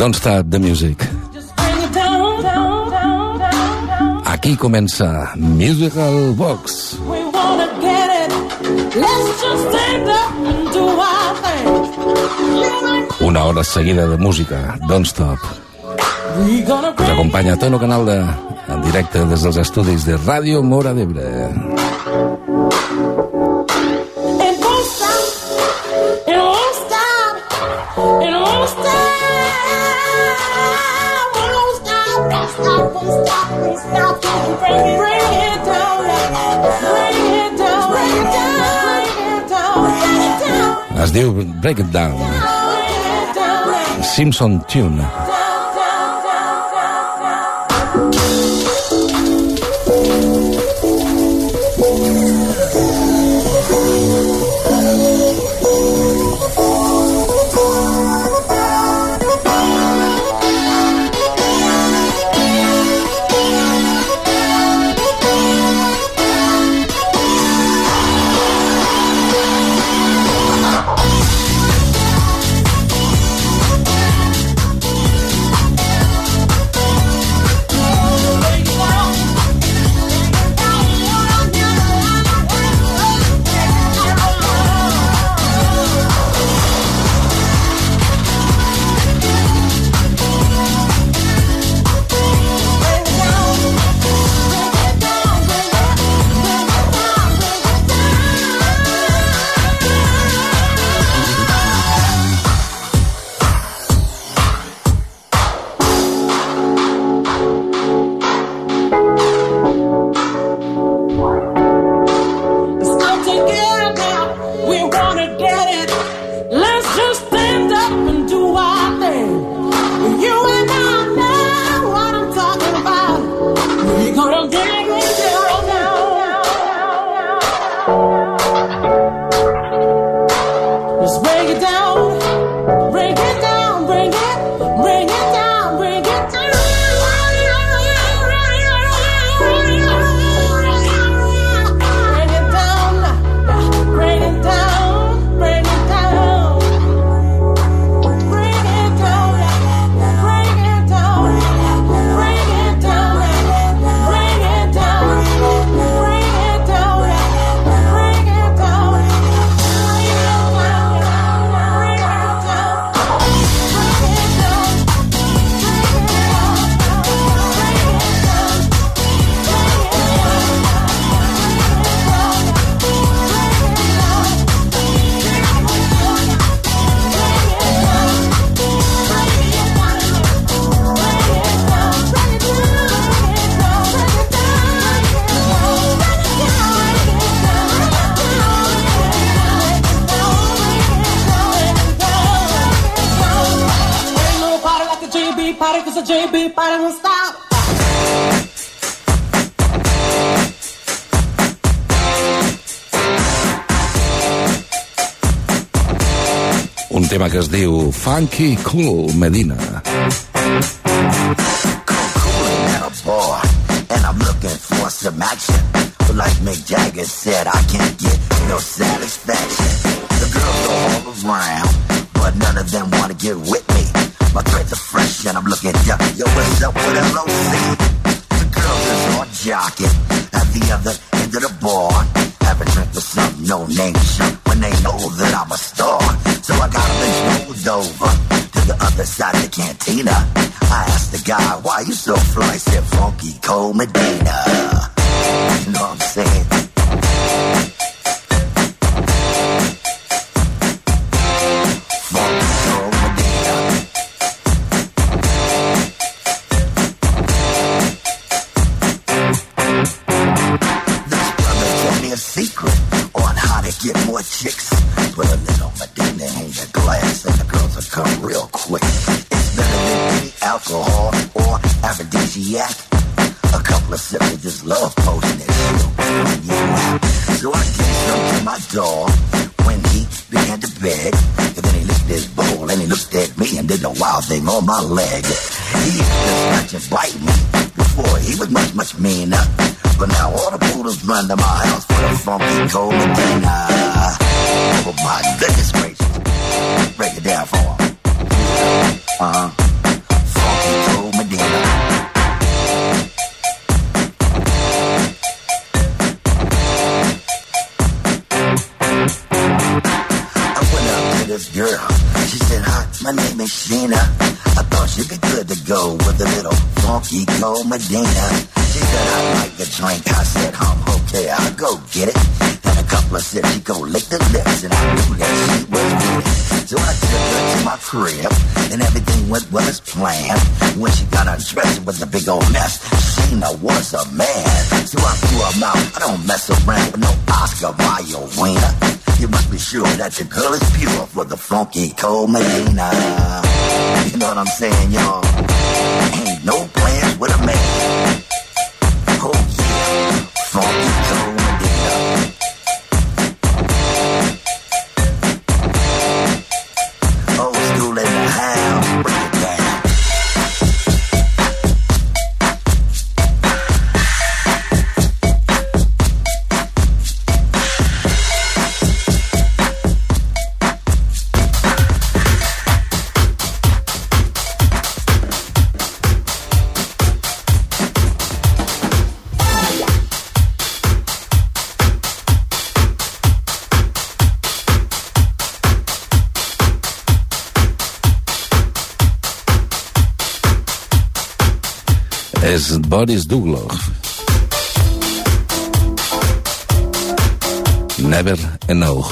Don't Stop the Music. Aquí comença Musical Box. Una hora seguida de música, Don't Stop. Us acompanya Tono Canalda en directe des dels estudis de Ràdio Móra d'Ebre. Es diu Break It Down. Simpson Tune. Un tema que es diu Funky Cool Medina. And I'm looking for some action. But like Mick Jagger said, I can't get no satisfaction. The girls are all around, but none of them want to get with me. My threads are fresh and I'm looking young. Yo, what's up with LOC? The girls is all jocking at the other end of the bar. Have a drink with some no-name shit when they know that I'm a star. So I got them rolled over to the other side of the cantina. I asked the guy, why you so fly? He said, Funky Cold Medina. You know what I'm saying? Funky Cold Medina. This brother told me a secret on how to get more chicks. Put a little Medina in the glass and the girls will come real quick. It's better than any alcohol or aphrodisiac. A couple of sips of just love potion and shit. So I gave some to my dog when he began to beg. And then he looked at his bowl and he looked at me and did a wild thing on my leg. He used to scratch and bite me before. He was much, much meaner. But now all the poodles run to my house for the Funky Cold Medina. Oh my goodness gracious. Break it down for him. Medina. I thought she'd be good to go with a little funky cold Medina. She said, I'd like a drink. I said, okay, I'll go get it. Then a couple of sips, she go lick the lips, and I knew that she was with it. So I took her to my crib, and everything went well as planned. When she got undressed, it was a big old mess. She was a man. So I threw her mouth. I don't mess around with no Oscar Mayer wiener. You must be sure that your girl is pure for the funky cold Medina. You know what I'm saying, y'all? Ain't no plans with a man. Oh yeah, funky cold Medina. Old school in the house, break it down. És Boris Douglas. Never Enough.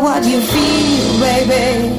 what you feel, baby.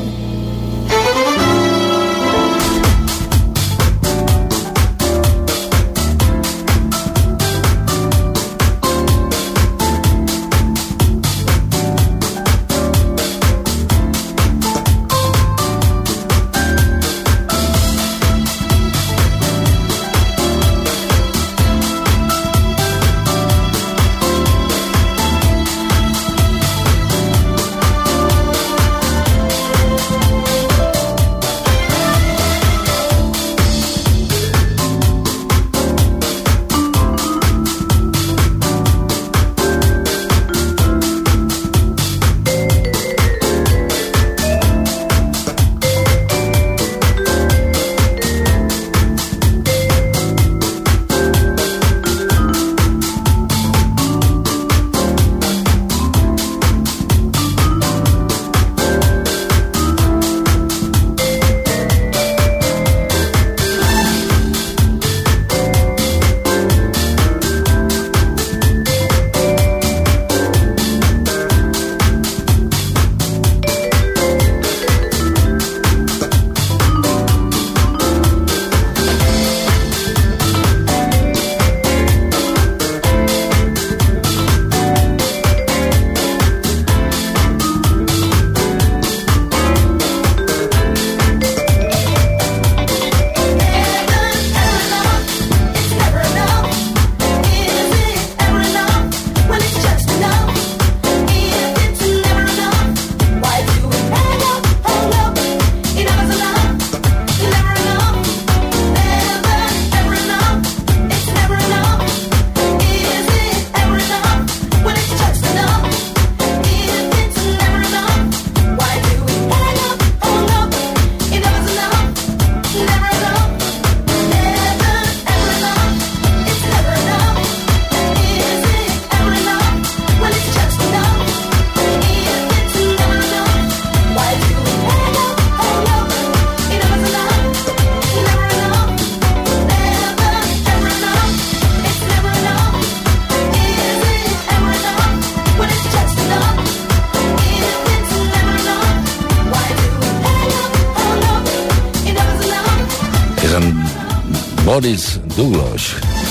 Boris Douglas.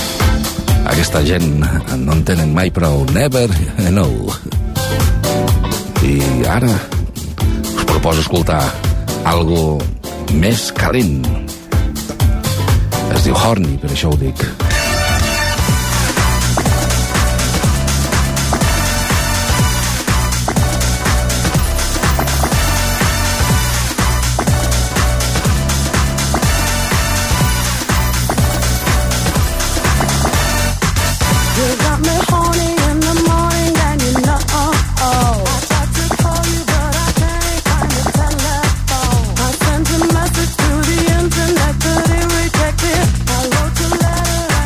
Aquesta gent no en tenen mai prou. Never know. I ara us proposo escoltar algo més calent. Es diu Horny, per això ho dic. I wrote a letter.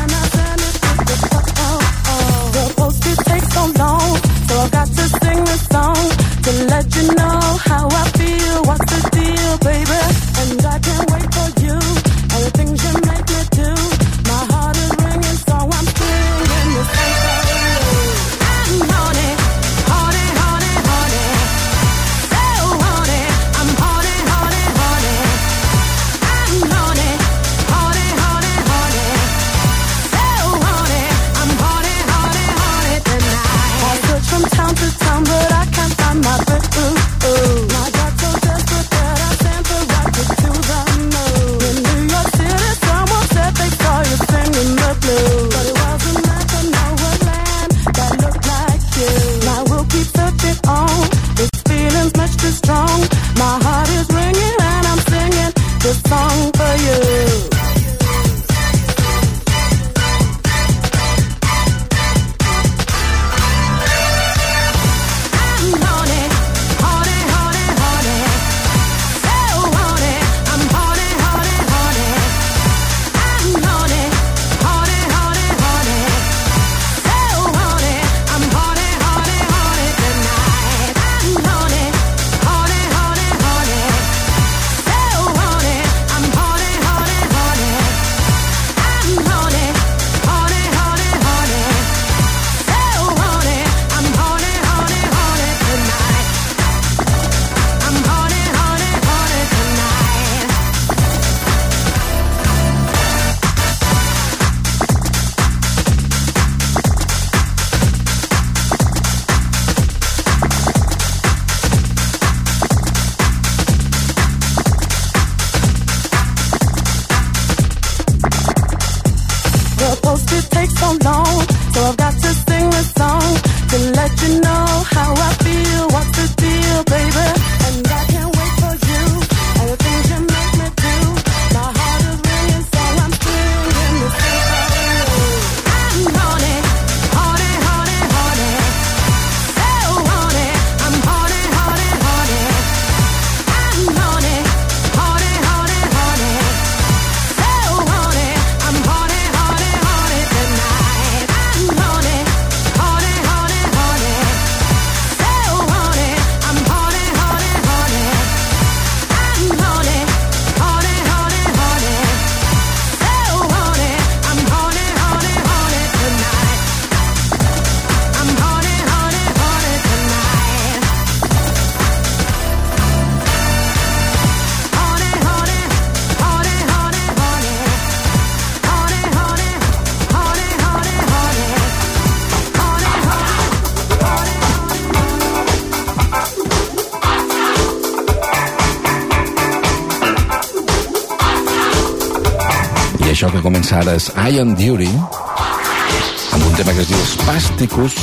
això que comença ara és I Am Duty, amb un tema que es diu Spasticus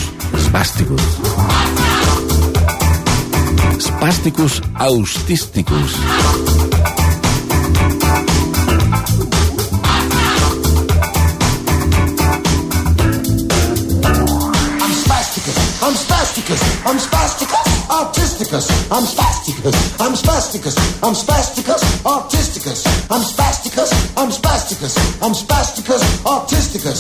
Autisticus. I'm spasticus, autisticus. I'm spasticus, autisticus. I'm spasticus, autisticus.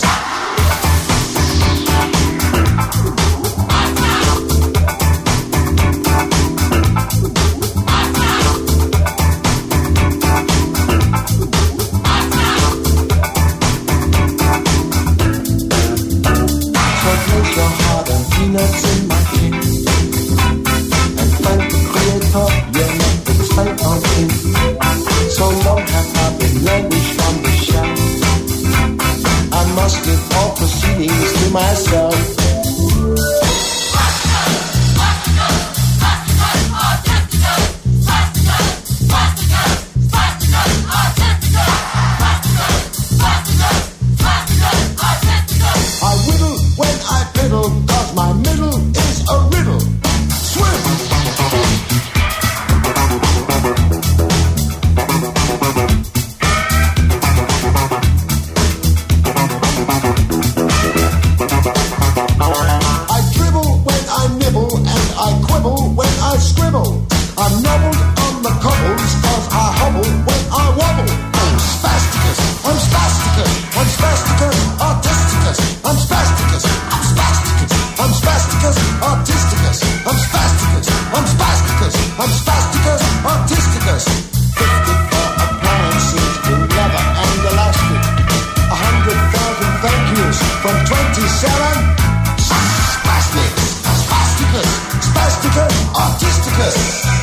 Peanuts in my cake, and thank the Creator, yeah, for the state on king. So long have I been languished from the shelf. I must give all proceedings to myself. I whittle when I fiddle. My middle is a riddle. Swim! I dribble when I nibble and I quibble when I scribble. I'm nobbled on the cobbles cause I hobble when I wobble. I'm spasticus, autisticus. I'm spasticus, autisticus. I'm spasticus, autisticus. 54 appliances in leather and elastic. 100,000 thank yous from 27 spasticus, autisticus.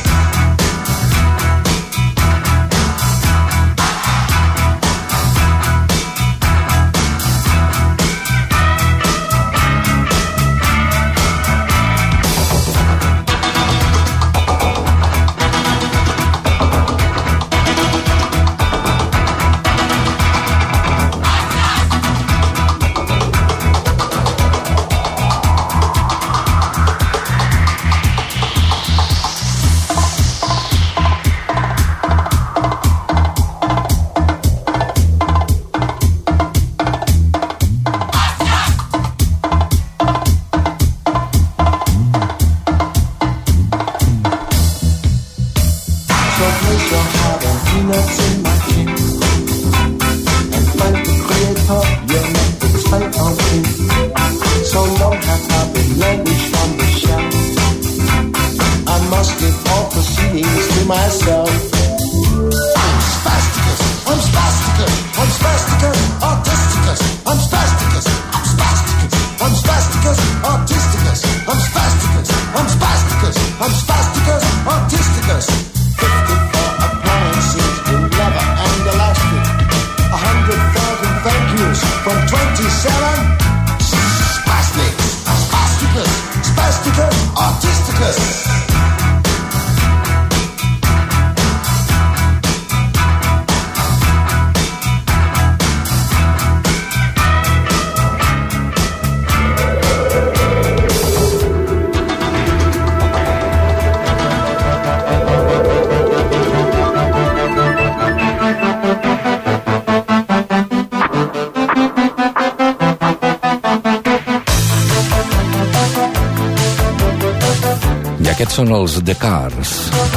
Aquests són els The Cars,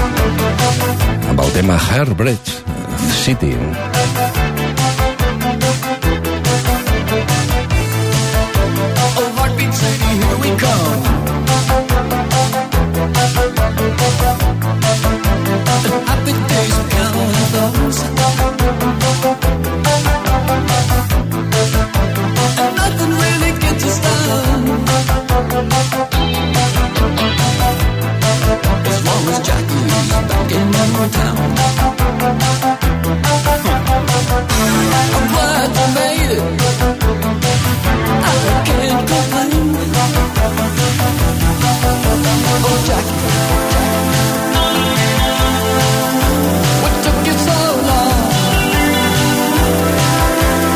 amb el tema Hairbridge City. Oh, Heartbeat City, here we come. The happy days of those, and nothing really gets us down. As long as Jackie's back in our town. I'm glad you made it. I can't complain. Oh, Jackie, what took you so long?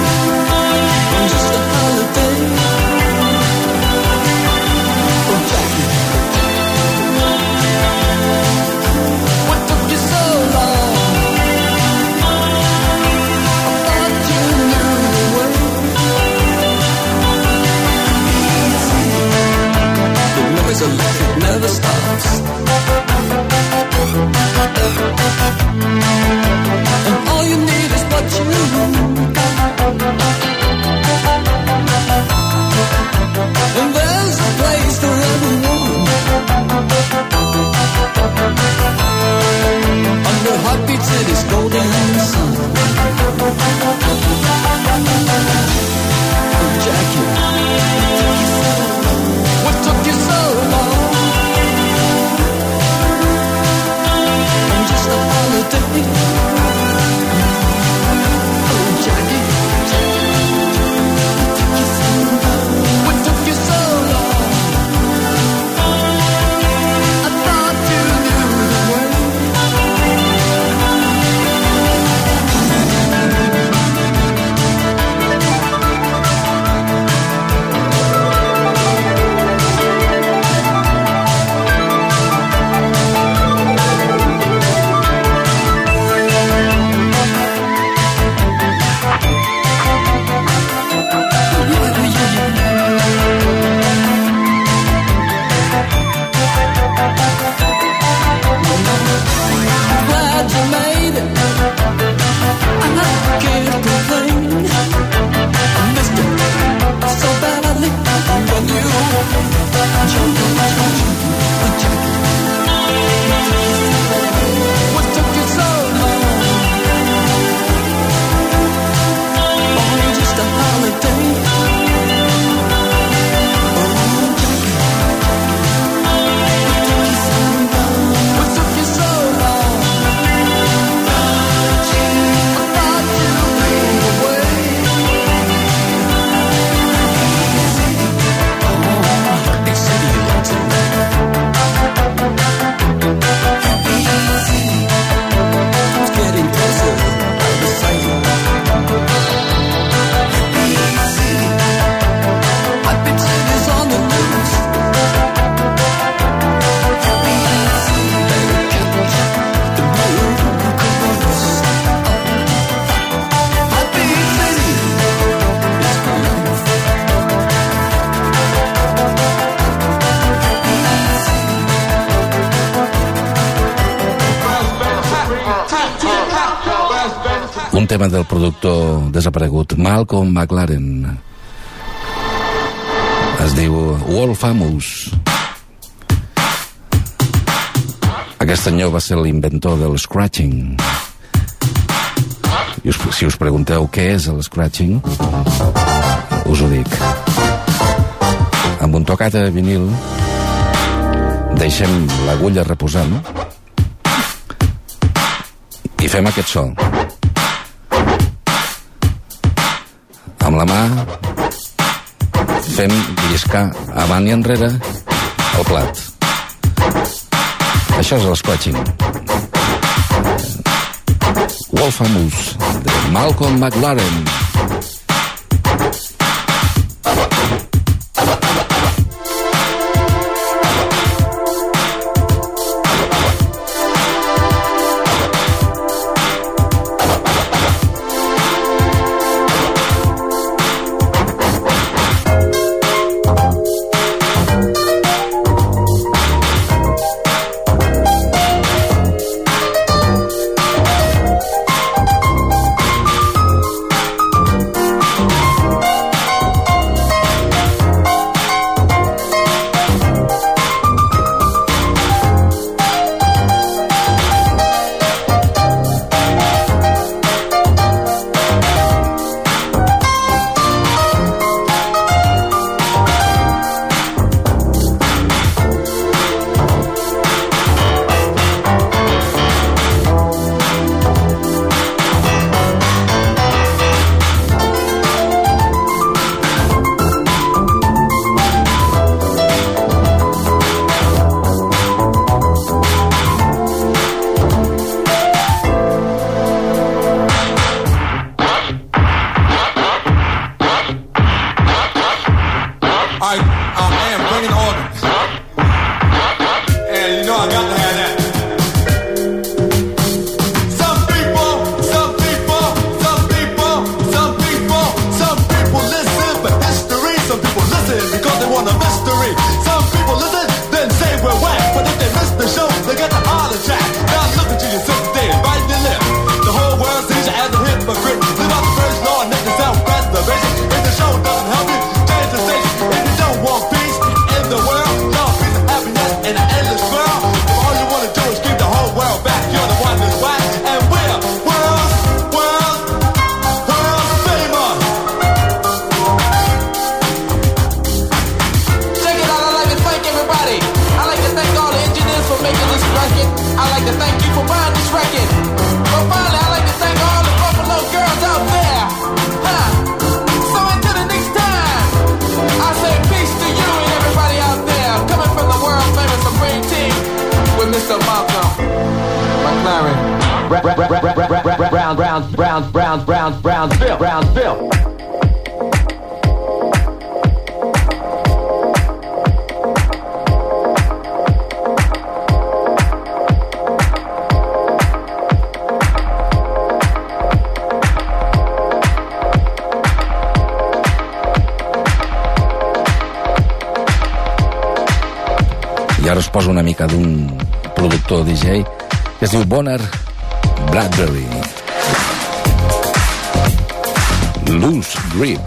Un tema del productor desaparegut Malcolm McLaren. Es diu World Famous. Aquest senyor va ser l'inventor del scratching. I si us pregunteu què és el scratching, us ho dic. Amb un tocat de vinil deixem l'agulla reposant i fem aquest so. Amb la mà fem lliscar avant i enrere el plat. Això és el scratching. World Famous, de Malcolm McLaren. Brownsville. I ara us poso una mica d'un productor DJ que es diu Bonner Bradbury. Loose Grip.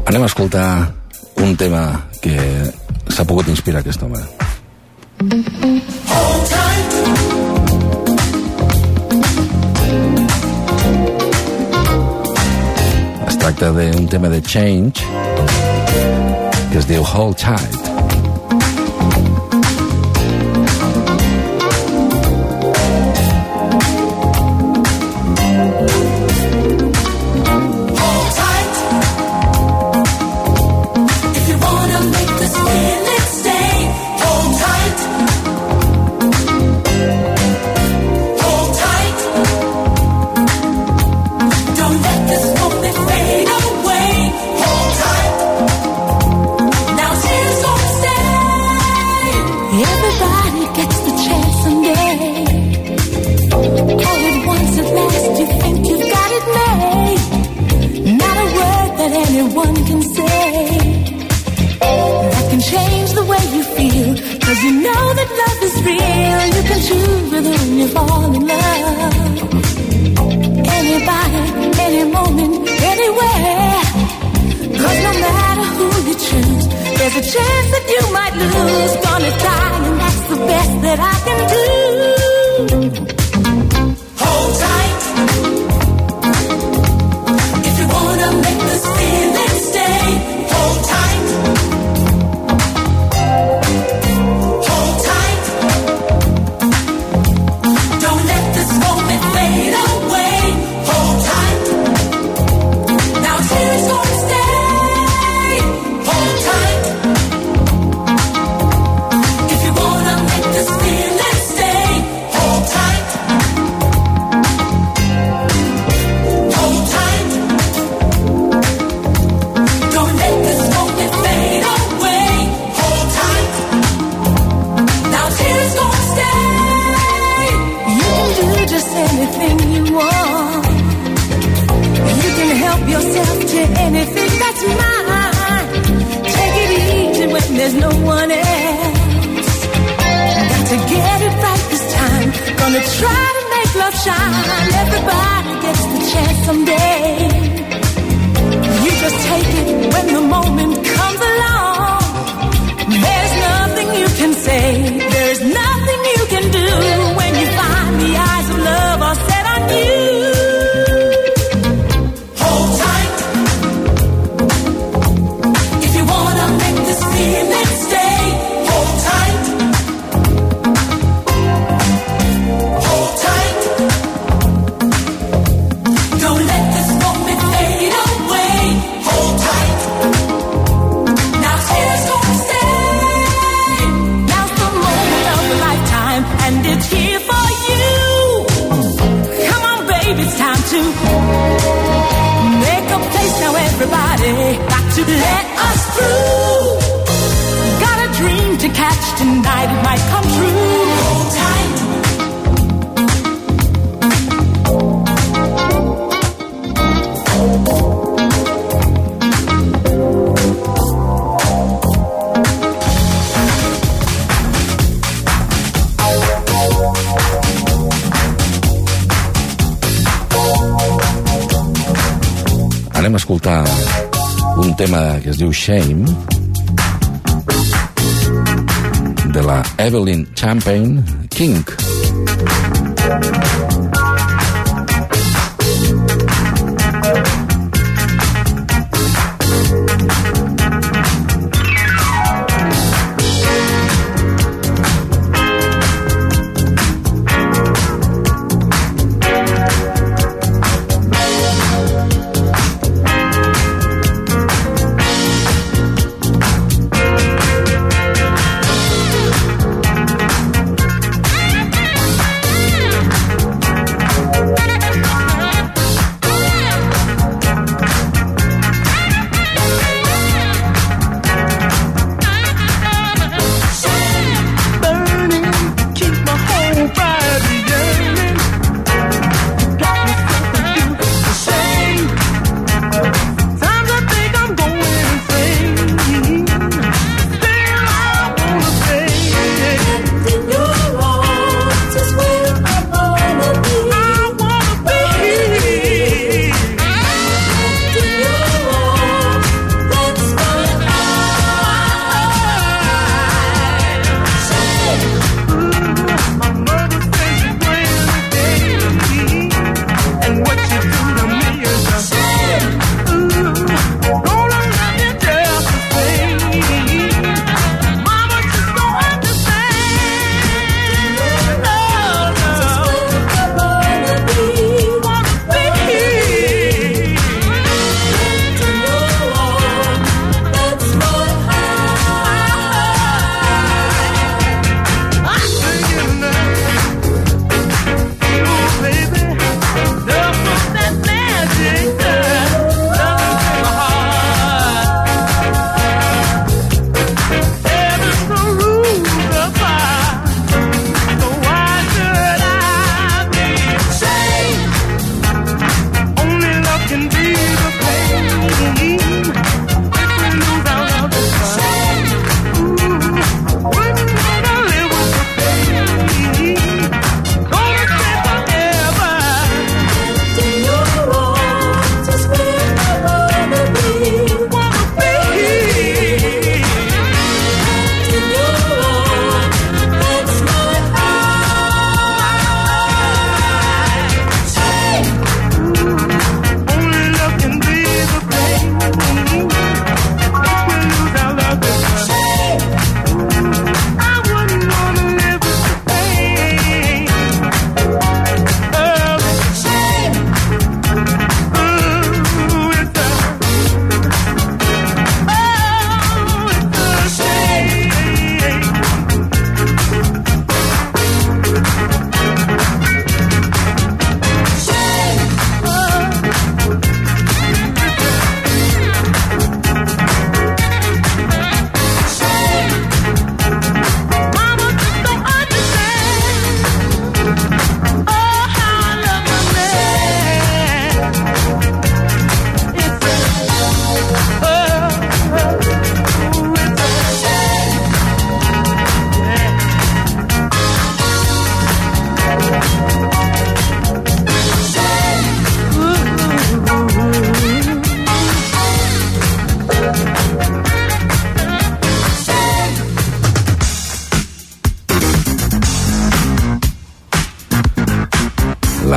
Anem a escoltar un tema que s'ha pogut inspirar aquest home. Es tracta d'un tema de Change que es diu Hold Tight. Anem a escoltar un tema que es diu Shame de la Evelyn Champagne King.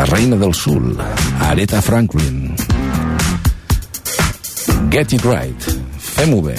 la reina del sul, Aretha Franklin. Get It Right, fem-ho bé.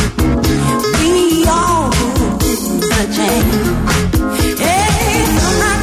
We all do things a change. Hey,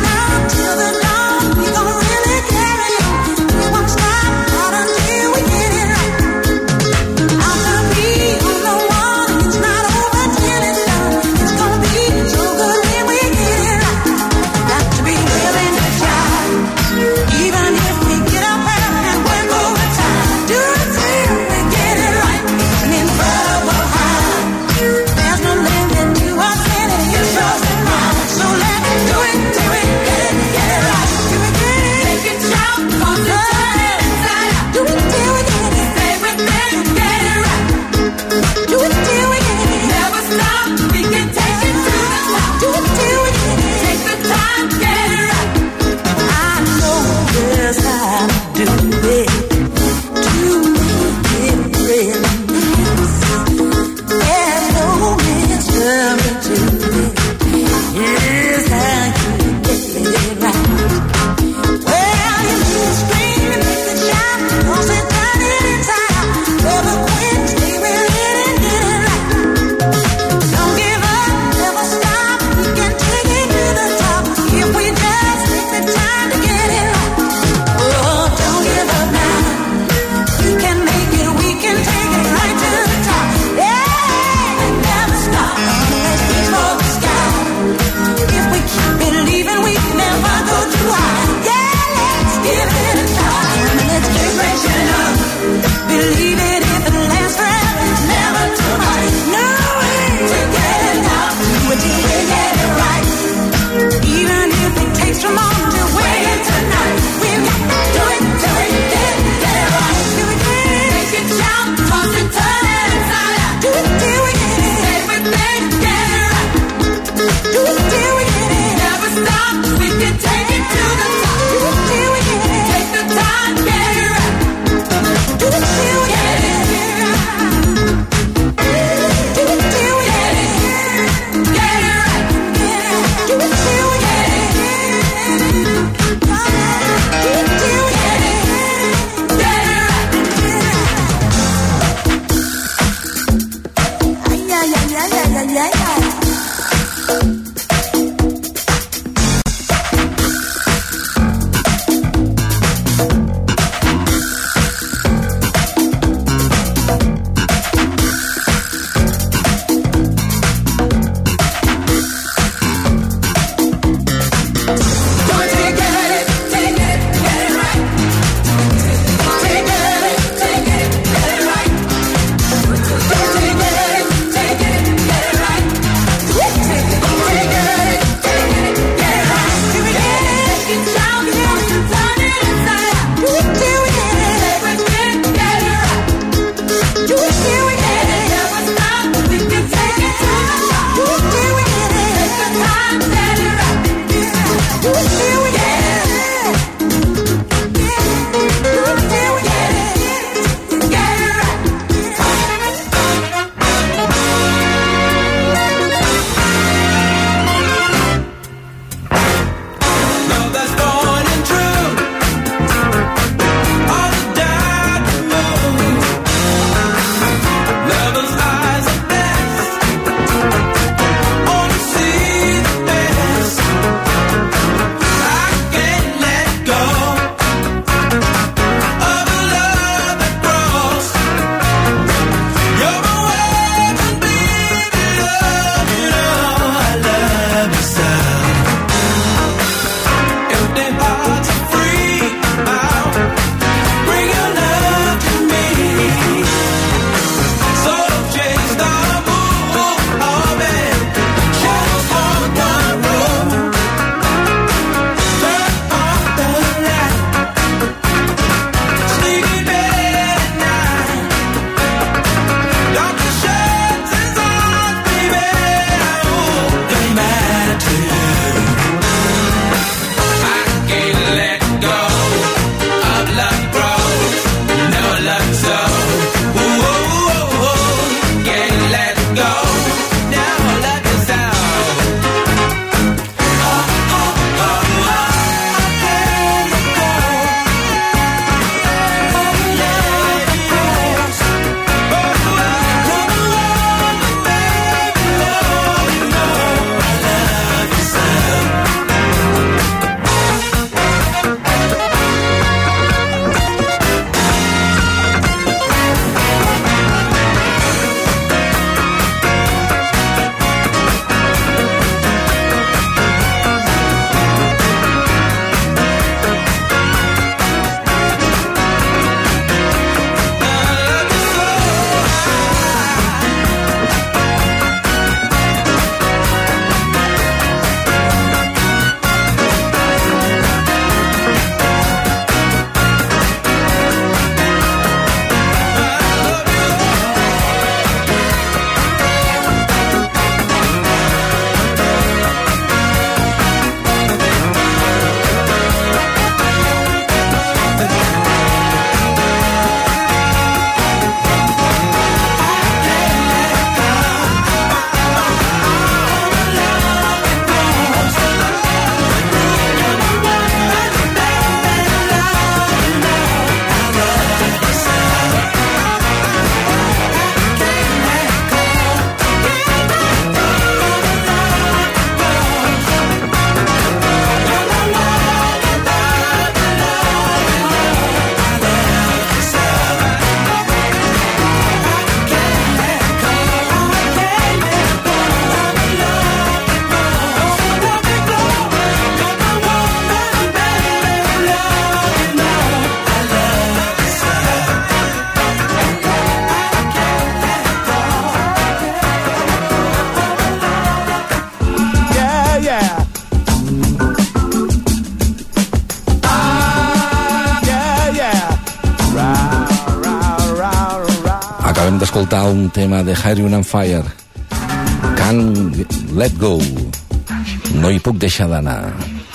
Acabem d'escoltar un tema de Iron and Fire, Can't Let Go, no hi puc deixar d'anar.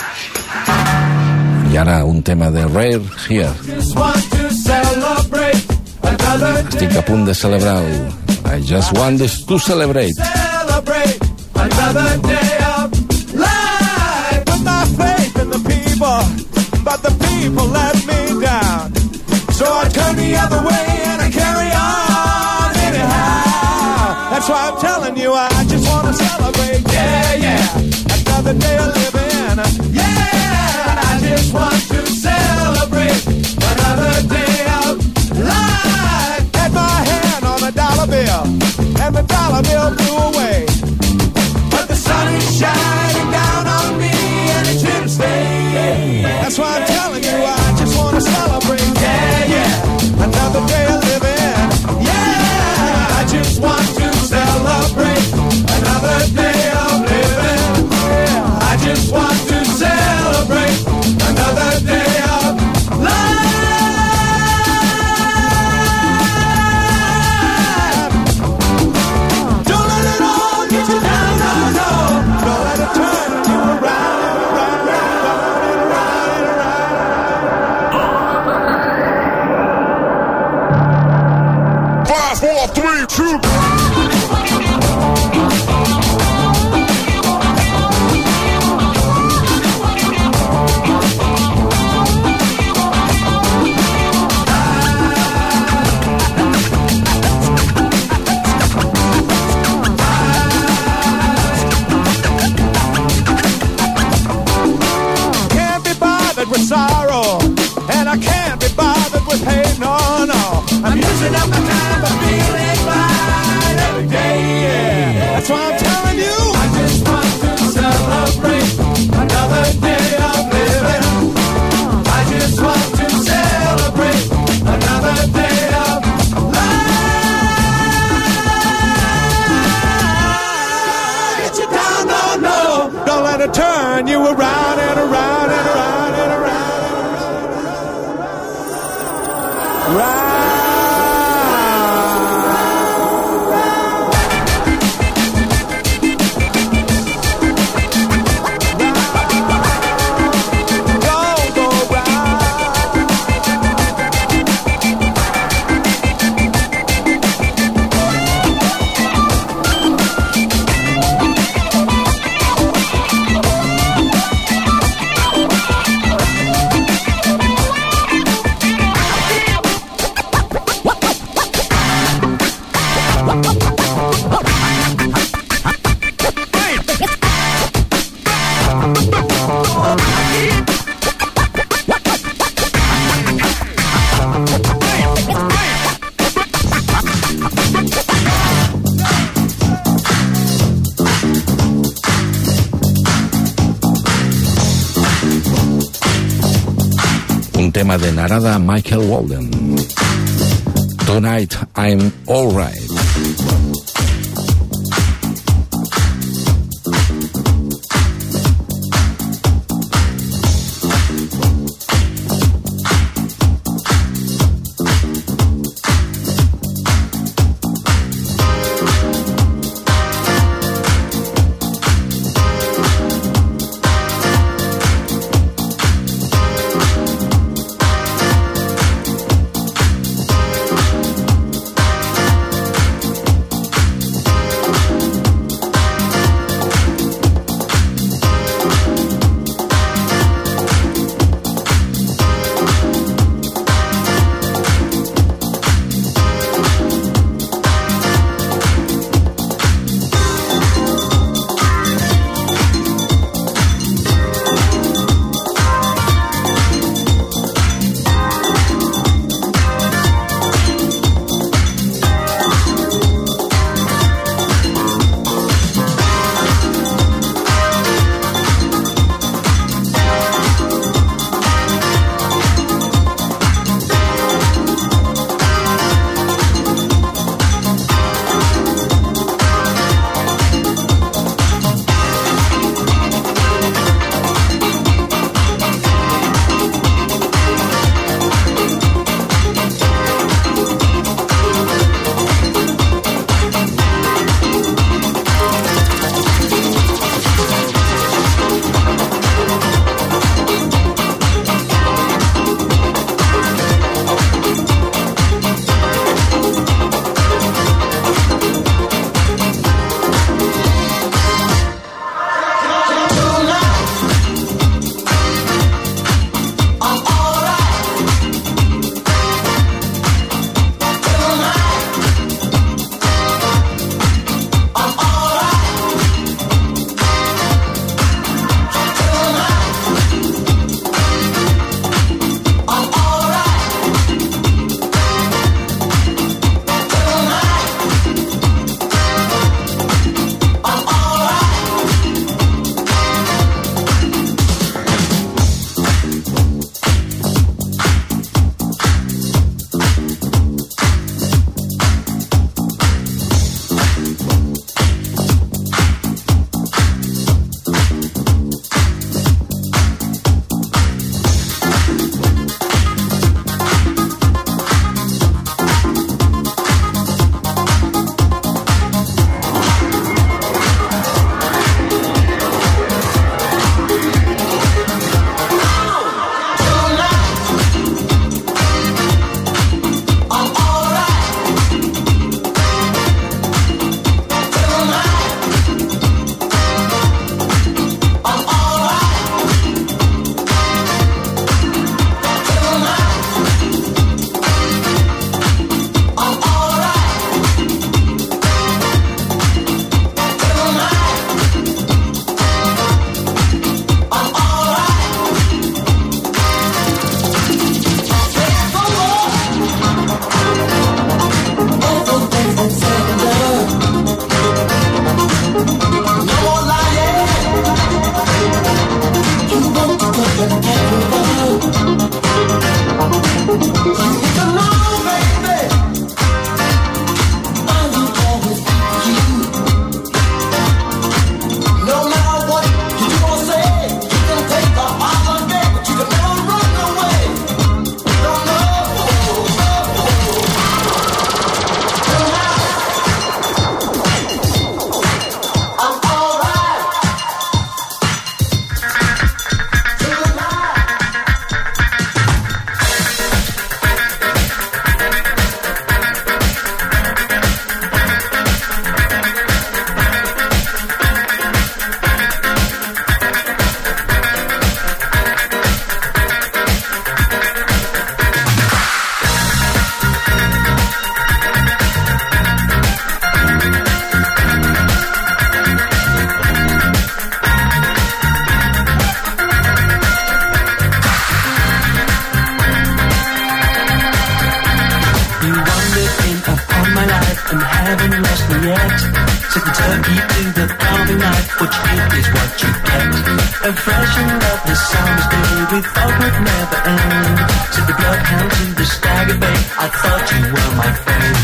I ara un tema de Rare Here, estic a punt de celebrar-ho. I just want to celebrate. Another day of life. Put my faith in the people, but the people let me down. So I turn the other way and I carry on anyhow. That's why I'm telling you, I just want to celebrate. Yeah, yeah. Another day of living. Yeah, I just want to celebrate. Another day of life. Had my hand on a dollar bill, and the dollar bill blew away. But the sun is shining down on me, and it's here to stay. That's why I'm telling you, I just want to celebrate. Yeah, yeah. Another day of living. Yeah, I just want to celebrate. Another day of living. Yeah, I just want to celebrate. Another day of life. Don't let it all get you down, no, no. Don't let it turn you around and around and around and around and around. 5, 4, 3, 2. With sorrow, and I can't be bothered with hate, no, no. I'm using up my time, but feeling fine every day, yeah. That's why I'm telling you, I just want to celebrate another day of living. I just want to celebrate another day of life. Get you down, no, no. Don't let it turn you around and around and around. Tema de Narada Michael Walden, Tonight I'm Alright. yet. Took the turkey to the carving knife, what you give is what you get. A fresh and lovely summer's day we thought would never end. Took the bloodhound to the stagger bay, I thought you were my friend.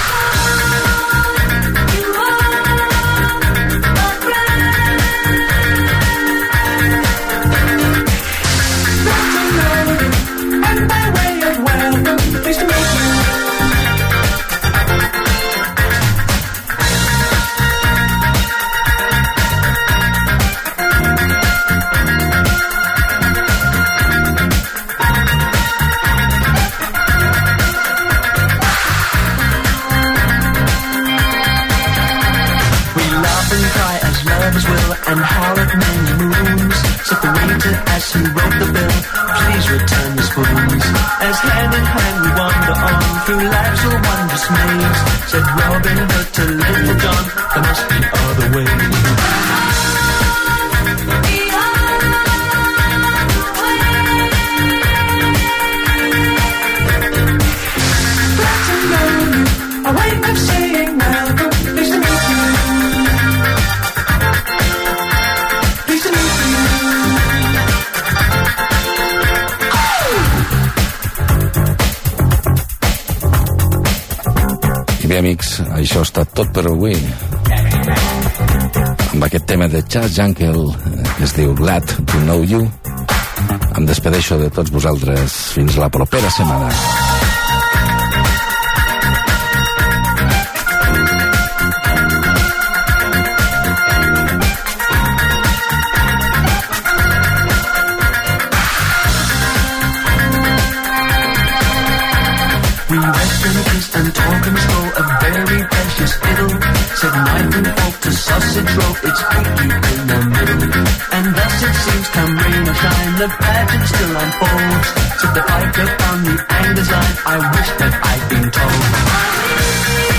And by way of welcome, pleased to meet you. We laugh and cry as lovers will, and howl at many moons. Said the waiter as he wrote the bill, please return the spoons. As hand in hand we wander on through life's a wondrous maze. Said Robin Hood to Little John, there must be other ways. A way of saying welcome, pleased to meet you. Pleased to meet you. I bé, amics, això ha estat tot per avui. Amb aquest tema de Chas Jankel, que es diu Glad to Know You, em despedeixo de tots vosaltres fins la propera setmana. We rest and kiss and talk and stroll, a very precious fiddle. Said knife and fork to sausage roll, it's freaky in the middle. And thus it seems, come rain or shine, the pageant still unfolds. Said the pipe upon the anger's line, I wish that I'd been told.